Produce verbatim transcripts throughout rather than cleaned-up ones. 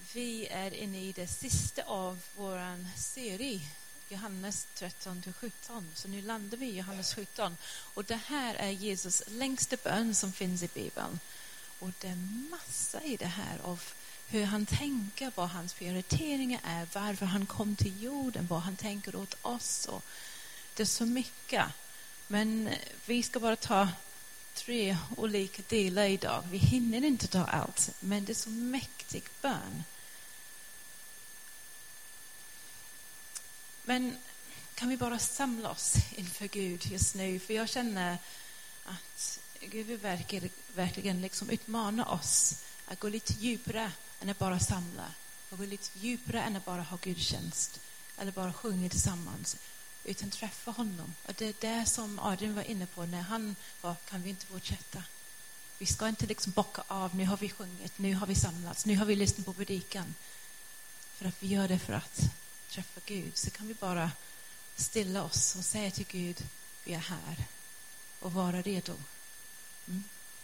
Vi är inne i det sista av vår serie, Johannes tretton till sjutton. Så nu landar vi i Johannes sjutton. Och det här är Jesus längsta bön som finns i Bibeln. Och det är massa i det här av hur han tänker, vad hans prioriteringar är, varför han kom till jorden, vad han tänker åt oss. Och det är så mycket. Men vi ska bara ta tre olika delar idag. Vi hinner inte ta allt, men det är så mäktig bön. Men kan vi bara samla oss inför Gud just nu? För jag känner att Gud vill verkligen, verkligen liksom utmana oss att gå lite djupare än att bara samla. Att gå lite djupare än att bara ha gudstjänst. Eller bara sjunga tillsammans. Utan träffa honom. Och det är det som Adrian var inne på när han var, kan vi inte fortsätta? Vi ska inte liksom bocka av, nu har vi sjungit, nu har vi samlats, nu har vi lyssnat på predikan. För att vi gör det för att träffa Gud. Så kan vi bara stilla oss och säga till Gud, vi är här. Och vara redo. Mm.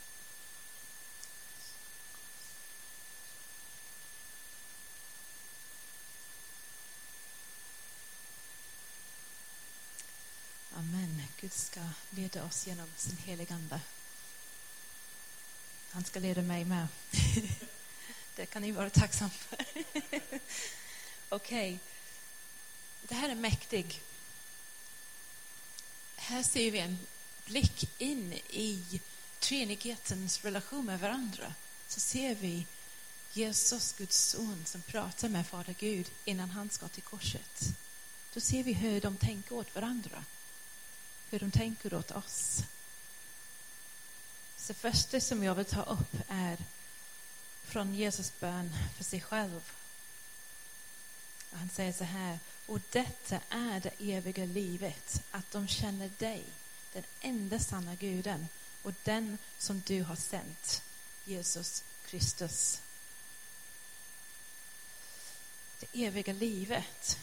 Amen. Gud ska leda oss genom sin heliga ande. Han ska leda mig med. Det kan ni vara tacksam för. Okej. Okay. Det här är mäktig. Här ser vi en blick in i treenighetens relation med varandra. Så ser vi Jesus, Guds son, som pratar med Fader Gud innan han ska till korset. Då ser vi hur de tänker åt varandra. Hur de tänker åt oss. Så första som jag vill ta upp är från Jesus bön för sig själv. Han säger så här: och detta är det eviga livet, att de känner dig, den enda sanna guden, och den som du har sänt, Jesus Kristus. Det eviga livet.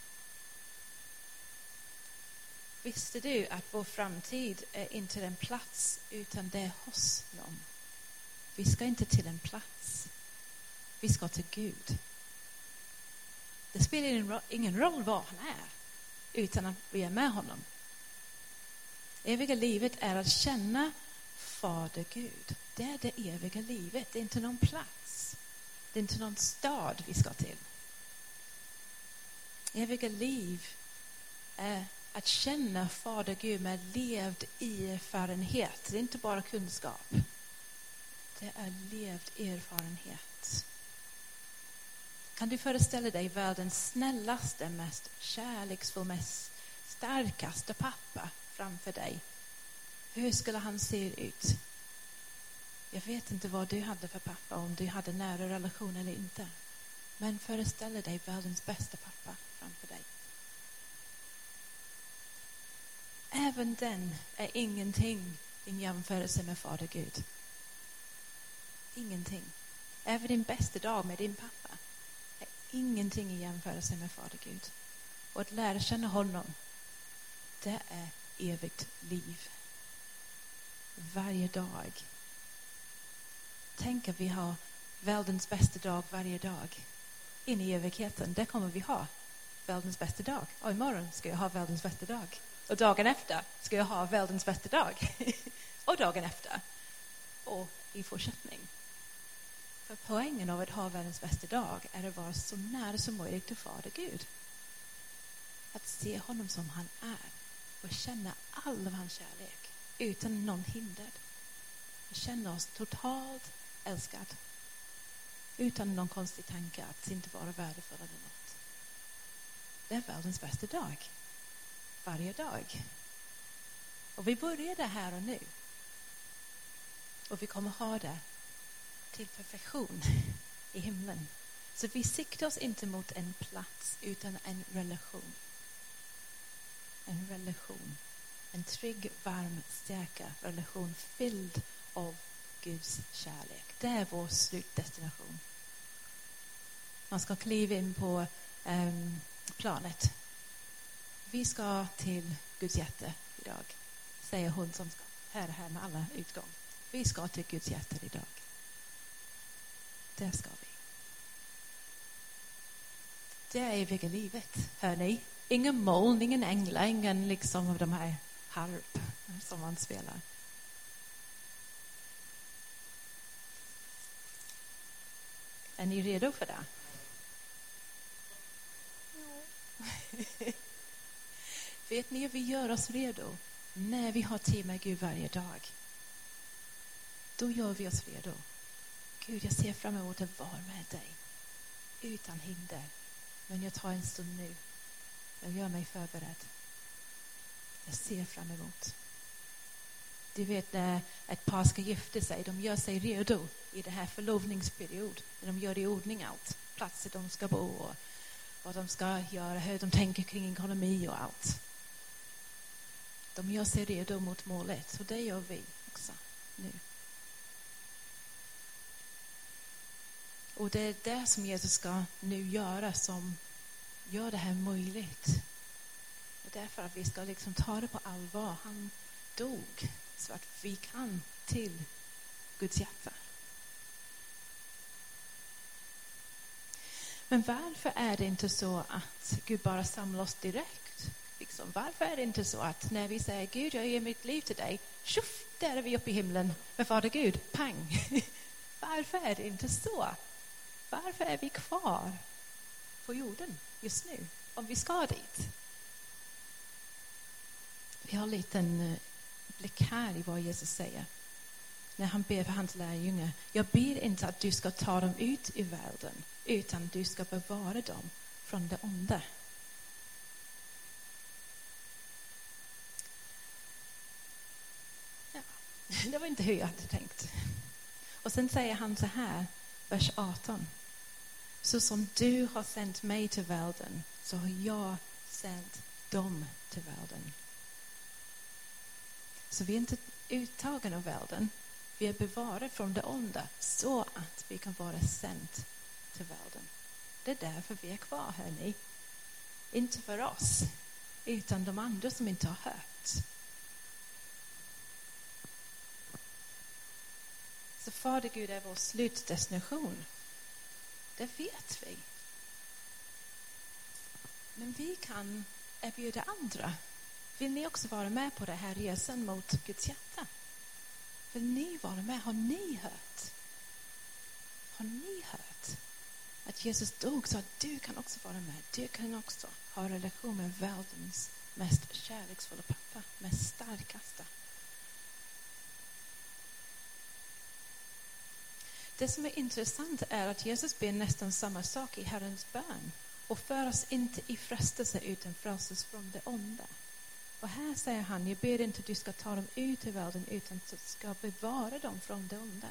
Visste du att vår framtid är inte en plats, utan det är hos någon? Vi ska inte till en plats. Vi ska till Gud. Det spelar ingen roll var han är, utan att vi är med honom. Eviga livet är att känna Fader Gud. Det är det eviga livet. Det är inte någon plats. Det är inte någon stad vi ska till. Eviga liv är att känna Fader Gud med levd erfarenhet. Det är inte bara kunskap. Det är levd erfarenhet. Kan du föreställa dig världens snällaste, mest kärleksfull, mest starkaste pappa framför dig? Hur skulle han se ut? Jag vet inte vad du hade för pappa, om du hade nära relation eller inte. Men föreställ dig världens bästa pappa framför dig. Även den är ingenting i jämförelse med Fader Gud. Ingenting. Även din bästa dag med din pappa är ingenting i jämförelse med Fader Gud. Och att lära känna honom, det är evigt liv. Varje dag. Tänk att vi har världens bästa dag varje dag. In i evigheten, det kommer vi ha. Världens bästa dag. Och imorgon ska jag ha världens bästa dag. Och dagen efter ska jag ha världens bästa dag. Och dagen efter. Och i fortsättning. För poängen av att ha världens bästa dag är att vara så nära som möjligt till Fader Gud. Att se honom som han är. Och känna all av hans kärlek. Utan någon hinder. Och känna oss totalt älskad. Utan någon konstig tanke att inte vara värdefull eller något. Det är världens bästa dag. Varje dag. Och vi börjar det här och nu. Och vi kommer ha det till perfektion i himlen. Så vi siktar oss inte mot en plats utan en relation. En relation. En trygg, varm, starka relation fylld av Guds kärlek. Det är vår slutdestination. Man ska kliva in på um, planet. Vi ska till Guds hjärta idag. Säger hon som ska här här med alla utgång. Vi ska till Guds hjärta idag. Där ska vi. Det är eviga livet, hör ni. Ingen moln, ingen änglar, ingen liksom av de här harp som man spelar. Är ni redo för det? Ja. Vet ni, vi gör oss redo när vi har tid med Gud varje dag. Då gör vi oss redo. Gud, jag ser fram emot att vara med dig. Utan hinder. Men jag tar en stund nu. Jag gör mig förberedd. Jag ser fram emot. Du vet när ett par ska gifta sig. De gör sig redo i det här förlovningsperiod. När de gör i ordning allt. Platser de ska bo och vad de ska göra. Hur de tänker kring ekonomi och allt. De gör sig redo mot målet. Och det gör vi också nu. Och det är det som Jesus ska nu göra som gör det här möjligt. Det är därför att vi ska liksom ta det på allvar. Han dog så att vi kan till Guds hjärta. Men varför är det inte så att Gud bara samlar oss direkt? Liksom, varför är det inte så att när vi säger Gud, jag ger mitt liv till dig, tjuff, där är vi uppe i himlen med Fader Gud, pang. Varför är det inte så? Varför är vi kvar på jorden just nu om vi ska dit? Vi har en liten blick här i vad Jesus säger när han ber för hans lärjungar. Jag ber inte att du ska ta dem ut i världen utan du ska bevara dem från det onda. Ja, det var inte hur jag hade tänkt. Och sen säger han så här, vers arton. Så som du har sänt mig till världen så har jag sänt dem till världen. Så vi är inte uttagen av världen. Vi är bevarade från det onda så att vi kan vara sänt till världen. Det är därför vi är kvar, hörni. Inte för oss, utan de andra som inte har hört. Så Fader Gud är vår slutdestination. Det vet vi. Men vi kan erbjuda andra. Vill ni också vara med på det här resan mot Guds hjärta? Vill ni vara med? Har ni hört? Har ni hört att Jesus dog så att du kan också vara med? Du kan också ha relation med världens mest kärleksfulla pappa, mest starkaste. Det som är intressant är att Jesus ber nästan samma sak i Herrens bön. Och för oss inte i frestelse utan fräls oss från det onda. Och här säger han, jag ber inte att du ska ta dem ut i världen utan att du ska bevara dem från det onda.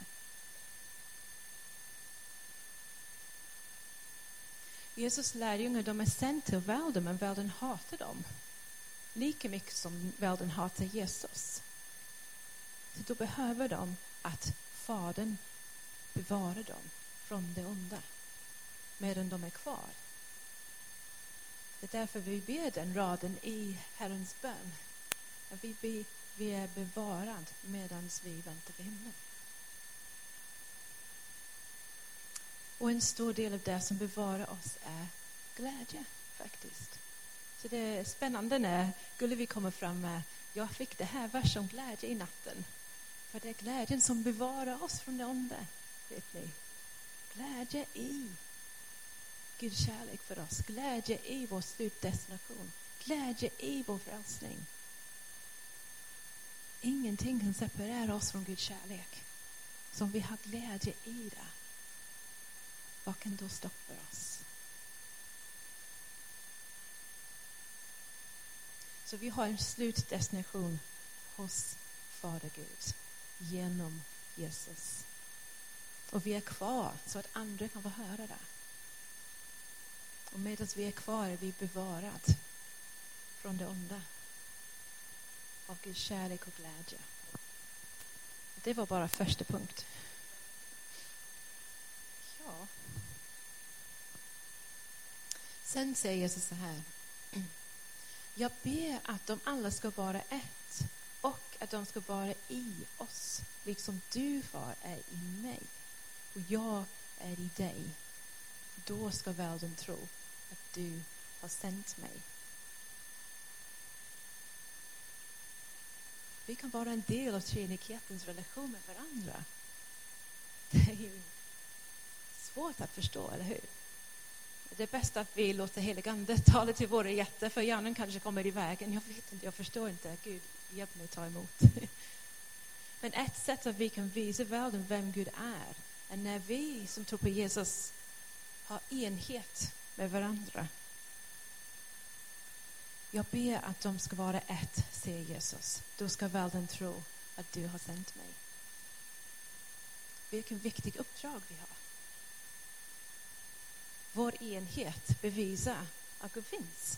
Jesus lärjungar, de är sända till världen men världen hatar dem. Lika mycket som världen hatar Jesus. Så då behöver de att Fadern bevara dem från det onda medan de är kvar. Det är därför vi ber den raden i Herrens bön. Att vi, be, vi är bevarad medan vi väntar på himlen. Och en stor del av det som bevarar oss är glädje faktiskt. Så det är spännande när Gullevi kommer fram med jag fick det här vers om glädje i natten. För det är glädjen som bevarar oss från det onda. Vet ni? Glädje i Guds kärlek för oss. Glädje i vår slutdestination. Glädje i vår frälsning. Ingenting kan separera oss från Guds kärlek. Så om vi har glädje i det, vad kan då stoppa oss? Så vi har en slutdestination hos Fader Gud genom Jesus. Och vi är kvar så att andra kan få höra det. Och medan vi är kvar är vi bevarad från det onda. Av Guds kärlek och glädje. Det var bara första punkt. Ja. Sen säger Jesus så här. Jag ber att de alla ska vara ett. Och att de ska vara i oss. Liksom du, far, är i mig. Och jag är i dig. Då ska världen tro att du har sänt mig. Vi kan vara en del av treenighetens relation med varandra. Det är ju svårt att förstå, eller hur? Det är bäst att vi låter heligande tala till våra hjärtan, för hjärnan kanske kommer i vägen. Jag vet inte, jag förstår inte. Gud, hjälp mig ta emot. Men ett sätt att vi kan visa världen vem Gud är, är när vi som tror på Jesus har enhet med varandra. Jag ber att de ska vara ett, säger Jesus. Då ska världen tro att du har sänt mig. Vilken viktig uppdrag vi har. Vår enhet bevisar att Gud finns.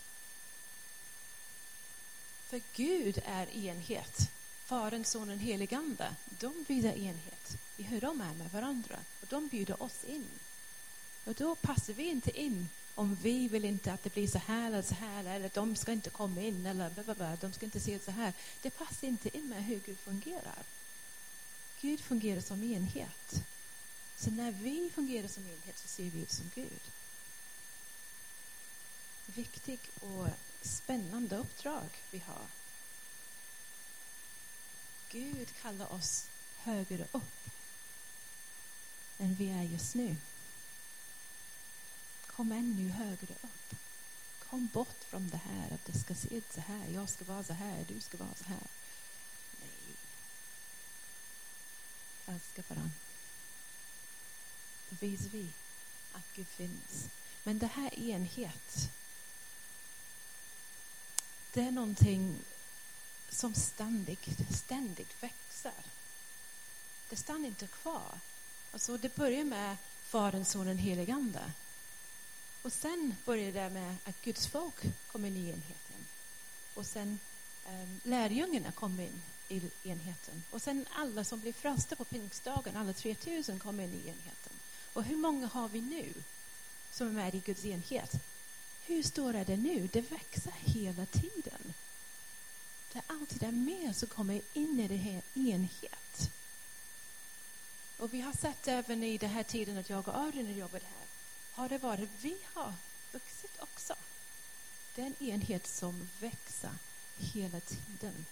För Gud är enhet. Fadern, Sonen, Heligande. De visar enhet i hur de är med varandra. Och de bjuder oss in. Och då passar vi inte in om vi vill inte att det blir så här eller så här. Eller de ska inte komma in. Eller blablabla, de ska inte se så här. Det passar inte in med hur Gud fungerar. Gud fungerar som enhet. Så när vi fungerar som enhet så ser vi ut som Gud. Viktig och spännande uppdrag vi har. Gud kallar oss högre upp än vi är just nu. Kom ännu högre upp. Kom bort från det här att det ska se ut så här. Jag ska vara så här, du ska vara så här. Nej. Älska varandra. Då visar vi att Gud finns. Men det här enhet, det är någonting som ständigt, ständigt växer. Det stannar inte kvar. Alltså det börjar med Fadern, Sonen, Heligande. Och sen börjar det med att Guds folk kommer in i enheten. Och sen um, lärjungarna kommer in i enheten. Och sen alla som blir frälsta på pingstdagen, alla tre tusen kommer in i enheten. Och hur många har vi nu som är med i Guds enhet? Hur stor är det nu? Det växer hela tiden. Det är alltid det mer som kommer in i det här enhet. Och vi har sett även i den här tiden att jag och Adrian jobbat här. Har det varit, vi har vuxit också. Det är en enhet som växer hela tiden.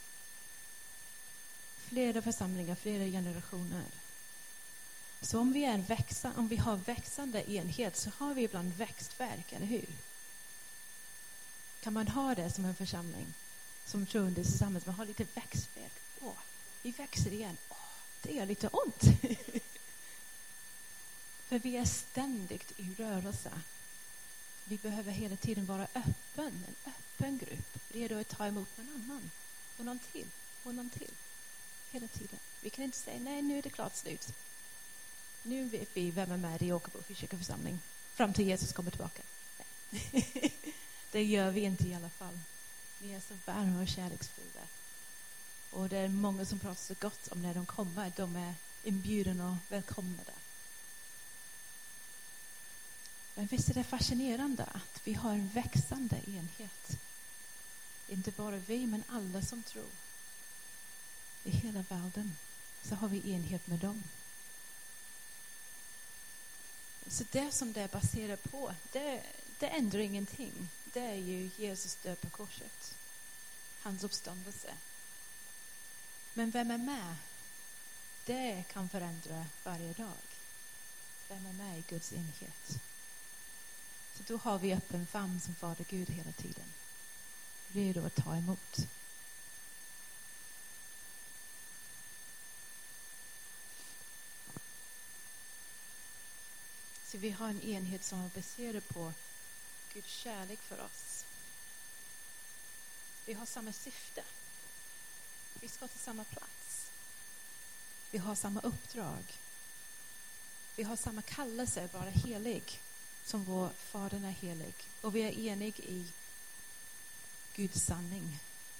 Flera församlingar, flera generationer. Så om vi är en växa, om vi har växande enhet så har vi ibland växtverk, eller hur? Kan man ha det som en församling? Som troende tillsammans, man har lite växtverk. Åh, vi växer igen. Åh, det gör lite ont. För vi är ständigt i rörelse. Vi behöver hela tiden vara öppen, en öppen grupp. Redo att ta emot någon annan. Och någon till, och någon till. Hela tiden. Vi kan inte säga, nej nu är det klart slut. Nu vet vi vem är med i Åkerbo församling. Fram till Jesus kommer tillbaka. Nej. Det gör vi inte i alla fall. Vi är så varma och kärleksfulla. Och det är många som pratar så gott om när de kommer. De är inbjudna och välkomnade. Men visst är det fascinerande att vi har en växande enhet. Inte bara vi, men alla som tror. I hela världen så har vi enhet med dem. Så det som det är baserat på, det, det ändrar ingenting. Det är ju Jesus död på korset. Hans uppståndelse. Men vem är med? Det kan förändra varje dag. Vem är med i Guds enhet? Så då har vi öppen famn som Fader Gud hela tiden. Redo att ta emot. Så vi har en enhet som är baserad på Guds kärlek för oss. Vi har samma syfte. Vi ska till samma plats. Vi har samma uppdrag. Vi har samma kallelse, vara helig, som vår Fader är helig. Och vi är eniga i Guds sanning.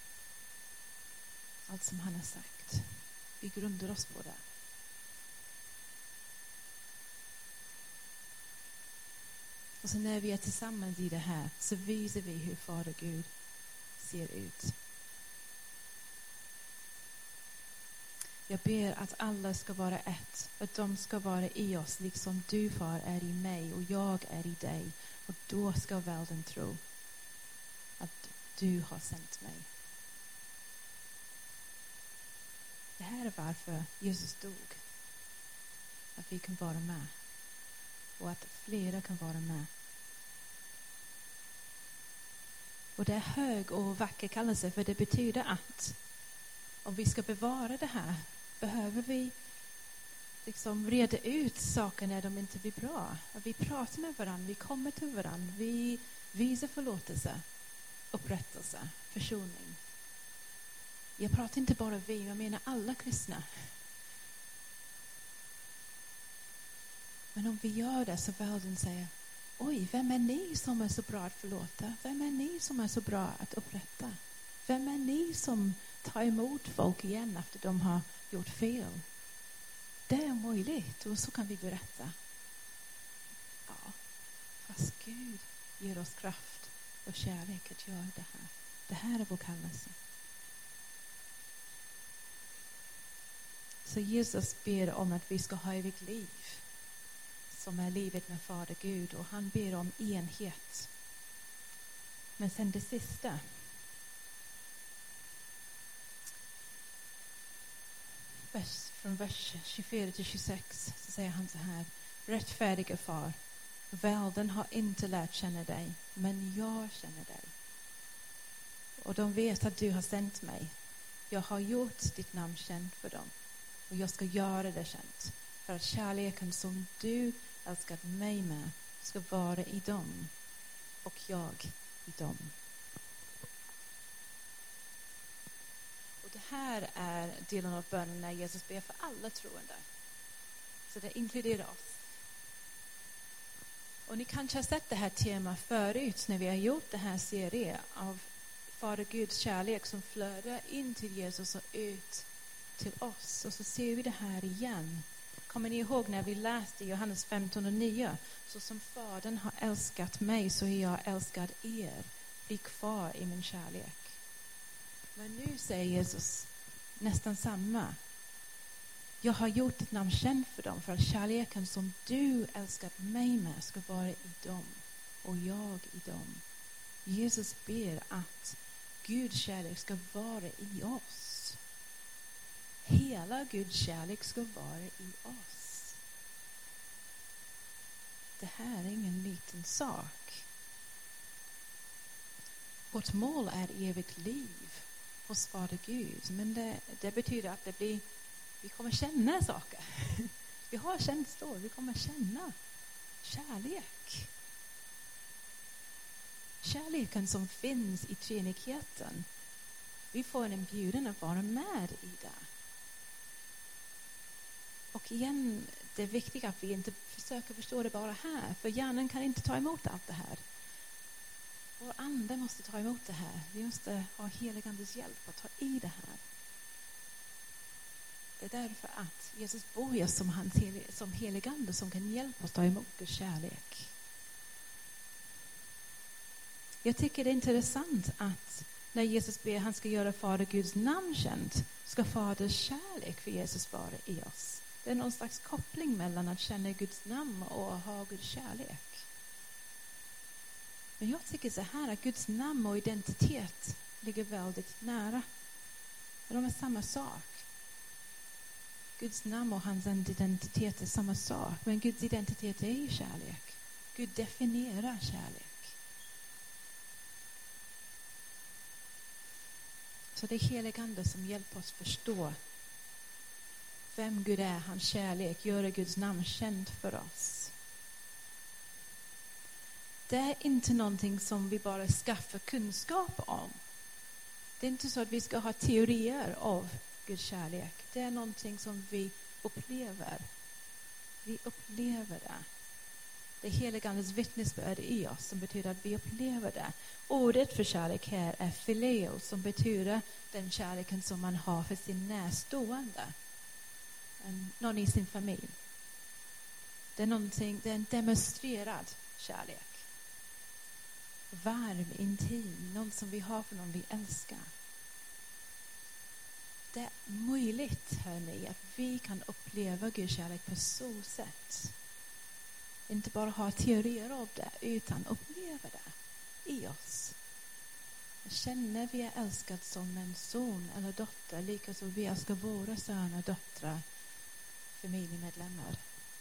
Allt som han har sagt. Vi grundar oss på det. Och så när vi är tillsammans i det här så visar vi hur Fader Gud ser ut. Jag ber att alla ska vara ett. Att de ska vara i oss liksom du, Far, är i mig och jag är i dig. Och då ska världen tro att du har sänt mig. Det här är varför Jesus dog. Att vi kan vara med. Och att flera kan vara med. Och det är hög och vacker kallelse, för det betyder att om vi ska bevara det här behöver vi liksom reda ut saker när de inte blir bra. Att vi pratar med varandra, vi kommer till varandra, vi visar förlåtelse, upprättelse, försoning. Jag pratar inte bara vi, jag menar alla kristna. Men om vi gör det så världen säger, oj, vem är ni som är så bra att förlåta? Vem är ni som är så bra att upprätta? Vem är ni som tar emot folk igen efter de har gjort fel? Det är möjligt, och så kan vi berätta. Ja, fast Gud ger oss kraft och kärlek att göra det här. Det här är vår kallelse. Så Jesus ber om att vi ska ha evigt liv, som är livet med Fader Gud, och han ber om enhet. Men sen det sista. Vers, från vers tjugofyra till tjugosex så säger han så här: rättfärdiga far, världen har inte lärt känna dig, men jag känner dig. Och de vet att du har sänt mig. Jag har gjort ditt namn känt för dem, och jag ska göra det känt, för att kärleken som du älskat mig med ska vara i dem och jag i dem. Och det här är delen av bönen när Jesus ber för alla troende. Så det inkluderar oss. Och ni kanske har sett det här tema förut när vi har gjort den här serien av Fader Guds kärlek som flödar in till Jesus och ut till oss. Och så ser vi det här igen. Kommer ni ihåg när vi läste Johannes femton och nio? Så som Fadern har älskat mig så är jag älskad er. Bli kvar i min kärlek. Men nu säger Jesus nästan samma. Jag har gjort ett namn känt för dem, för att kärleken som du älskat mig med ska vara i dem och jag i dem. Jesus ber att Guds kärlek ska vara i oss. Hela Guds kärlek ska vara i oss. Det här är ingen liten sak. Vårt mål är evigt liv hos Fader Gud. Men det, det betyder att det blir, vi kommer känna saker. Vi har känslor, vi kommer känna kärlek. Kärleken som finns i treenigheten. Vi får en inbjudan att vara med i det. Och igen, det är viktigt att vi inte försöker förstå det bara här. För hjärnan kan inte ta emot allt det här. Vår ande måste ta emot det här. Vi måste ha heligandes hjälp att ta i det här. Det är därför att Jesus bor just som, hans hel- som heligande som kan hjälpa oss ta emot Guds kärlek. Jag tycker det är intressant att när Jesus ber han ska göra Fader Guds namn känt, ska Faders kärlek för Jesus vara i oss. Det är någon slags koppling mellan att känna Guds namn och ha Guds kärlek. Men jag tycker så här att Guds namn och identitet ligger väldigt nära. De är samma sak. Guds namn och hans identitet är samma sak. Men Guds identitet är ju kärlek. Gud definierar kärlek. Så det är heligande som hjälper oss förstå vem Gud är, hans kärlek, göra Guds namn känt för oss. Det är inte någonting som vi bara skaffar kunskap om. Det är inte så att vi ska ha teorier av Guds kärlek. Det är någonting som vi upplever. Vi upplever det. Det är heligandes vittnesbörd i oss som betyder att vi upplever det. Ordet för kärlek här är phileo, som betyder den kärleken som man har för sin närstående. En, någon i sin familj. Det är, någonting, det är en demonstrerad kärlek. Varm, intim, någon som vi har för någon vi älskar. Det är möjligt, hörni, att vi kan uppleva Guds kärlek på så sätt. Inte bara ha teorier om det, utan uppleva det i oss. Känner vi är älskad som en son eller dotter, lika som vi älskar våra söner och döttrar, familjemedlemmar.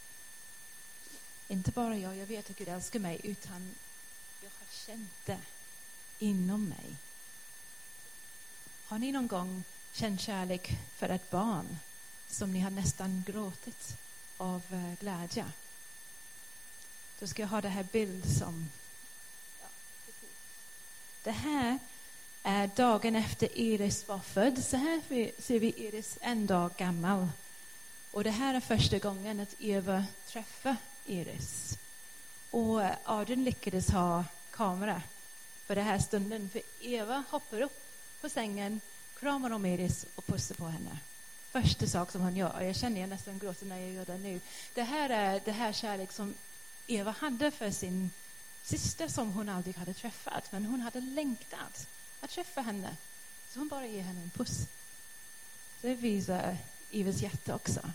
Inte bara jag, jag vet att Gud älskar mig, utan jag har känt det inom mig. Har ni någon gång känt kärlek för ett barn som ni har nästan gråtit av glädje? Då ska jag ha det här bild som... Ja, det här är dagen efter Iris var född. Så här ser vi Iris en dag gammal. Och det här är första gången att Eva träffar Iris. Och Adrian lyckades ha kamera för den här stunden. För Eva hoppar upp på sängen, kramar om Iris och pussar på henne. Första sak som hon gör. Och jag känner jag nästan gråter när jag gör det nu. Det här är det här kärlek som Eva hade för sin syster som hon aldrig hade träffat. Men hon hade längtat att träffa henne. Så hon bara ger henne en puss. Det visar Evas hjärta också.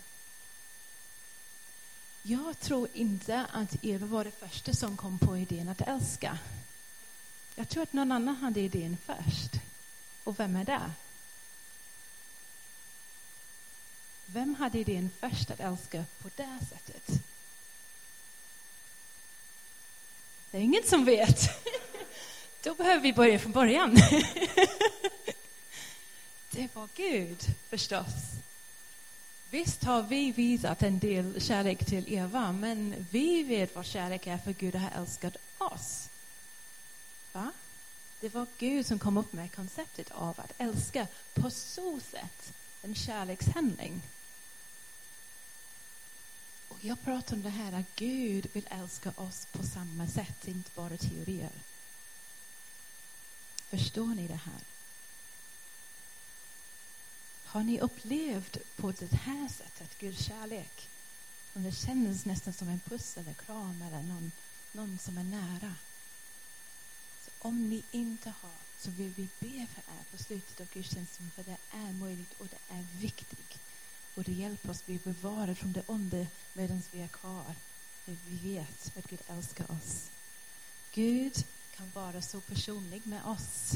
Jag tror inte att Eva var det första som kom på idén att älska. Jag tror att någon annan hade idén först. Och vem är det? Vem hade idén först att älska på det sättet? Det är ingen som vet. Då behöver vi börja från början. Det var Gud, förstås. Visst har vi visat en del kärlek till Eva, men vi vet vad kärlek är, för Gud har älskat oss. Va? Det var Gud som kom upp med konceptet av att älska på så sätt, en kärlekshandling. Och jag pratar om det här att Gud vill älska oss på samma sätt, inte bara teorier. Förstår ni det här? Har ni upplevt på det här sättet Guds kärlek? Om det känns nästan som en puss eller kram eller någon, någon som är nära. Så om ni inte har, så vill vi be för er på slutet av gudstjänsten, för det är möjligt och det är viktigt. Och det hjälper oss bli bevarade från det onda medan vi är kvar. För vi vet att Gud älskar oss. Gud kan vara så personlig med oss.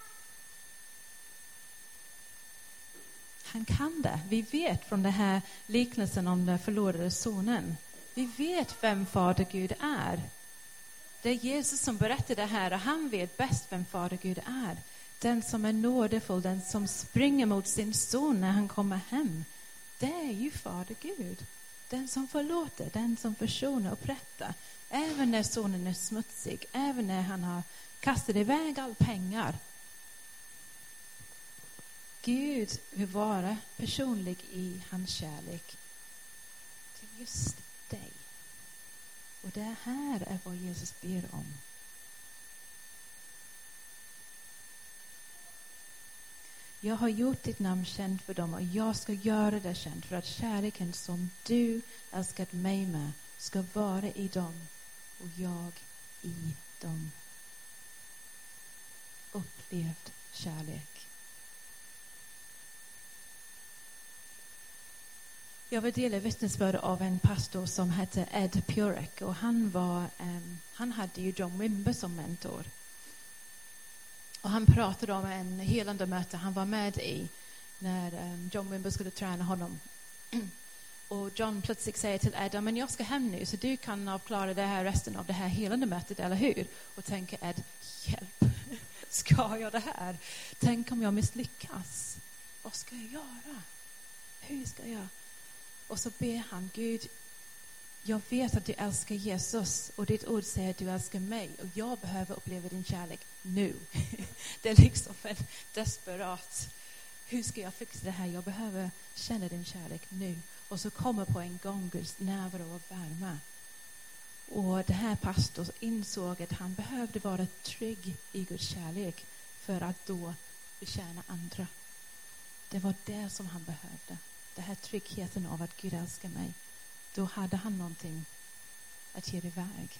Han kan det. Vi vet från den här liknelsen om den förlorade sonen. Vi vet vem Fader Gud är. Det är Jesus som berättar det här, och han vet bäst vem Fader Gud är. Den som är nådefull, den som springer mot sin son när han kommer hem. Det är ju Fader Gud. Den som förlåter, den som försonar och upprättar. Även när sonen är smutsig, även när han har kastat iväg all pengar. Gud vill vara personlig i hans kärlek till just dig. Och det här är vad Jesus ber om. Jag har gjort ditt namn känt för dem, och jag ska göra det känt, för att kärleken som du älskat mig med ska vara i dem och jag i dem. Upplevd kärlek. Jag vill dela vittnesbörd av en pastor som hette Ed Purek, och han var um, han hade ju John Wimber som mentor. Och han pratade om en helande möte han var med i när um, John Wimber skulle träna honom. Och John plötsligt säger till Ed, men jag ska hem nu, så du kan avklara det här resten av det här helande mötet, eller hur? Och tänker Ed, hjälp, ska jag det här? Tänk om jag misslyckas. Vad ska jag göra? Hur ska jag? Och så ber han, Gud, jag vet att du älskar Jesus, och ditt ord säger att du älskar mig, och jag behöver uppleva din kärlek nu. Det är liksom en desperat, hur ska jag fixa det här? Jag behöver känna din kärlek nu. Och så kommer på en gång Guds närvaro och värme. Och det här pastorn insåg att han behövde vara trygg i Guds kärlek för att då betjäna andra. Det var det som han behövde. Det här tryggheten av att Gud älskar mig. Då hade han någonting att ge iväg.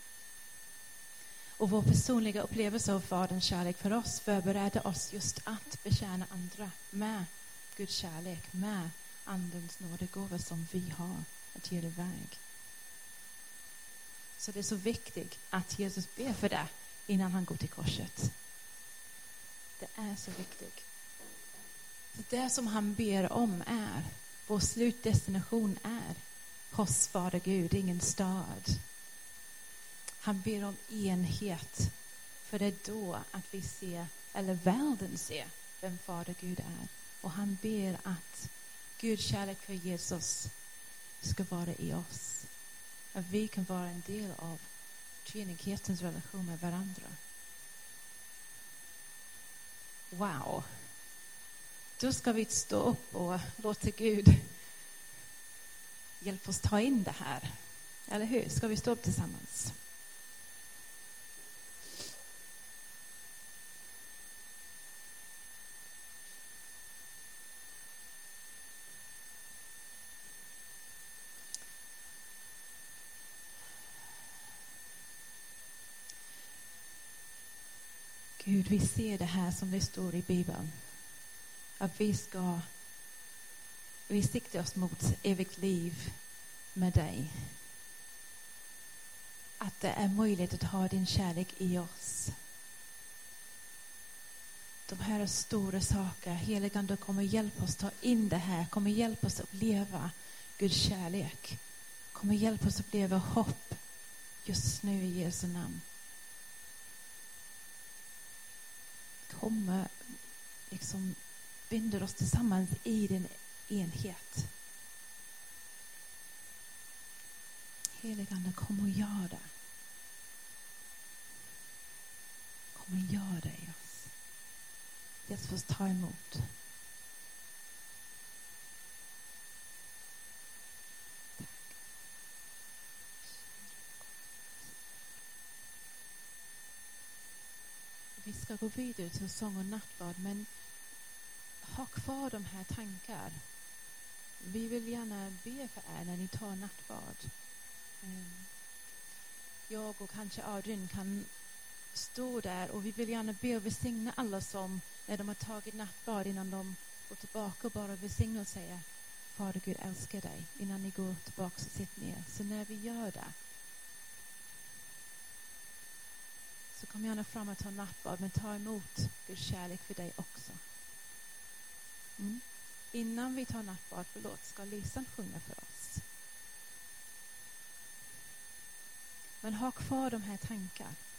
Och vår personliga upplevelse av Faderns kärlek för oss förberedde oss just att betjäna andra med Guds kärlek, med Andens nådegåva som vi har att ge iväg. Så det är så viktigt att Jesus ber för det innan han går till korset. Det är så viktigt. Det som han ber om är, vår slutdestination är hos Fader Gud, ingen stad. Han ber om enhet, för det är då att vi ser, eller världen ser, vem Fader Gud är. Och han ber att Guds kärlek för Jesus ska vara i oss. Att vi kan vara en del av treenighetens relation med varandra. Wow. Då ska vi stå upp och låta Gud hjälpa oss ta in det här. Eller hur? Ska vi stå upp tillsammans? Gud, vi ser det här som det står i Bibeln. Att vi ska vi siktar oss mot evigt liv med dig. Att det är möjligt att ha din kärlek i oss. De här är stora saker. Heligande kommer hjälpa oss ta in det här. Kommer hjälpa oss att leva Guds kärlek. Kommer hjälpa oss att leva hopp just nu i Jesu namn. Kommer liksom binder oss tillsammans i din enhet. Heligande, kom och gör det. Kom och gör det i oss. Hjälp oss ta emot. Tack. Vi ska gå vidare till sång och nattvard, men ha kvar de här tankar. Vi vill gärna be för er när ni tar nattvard. Jag och kanske Adrian kan stå där och vi vill gärna be och välsigna alla som när de har tagit nattvard innan de går tillbaka och bara välsigna och säga Fader Gud älskar dig innan ni går tillbaka och sitter ner. Så när vi gör det så kom gärna fram och ta nattvard, men ta emot Guds kärlek för dig också. Mm. Innan vi tar nattvard, förlåt, ska Lisan sjunga för oss. Men ha kvar de här tankar.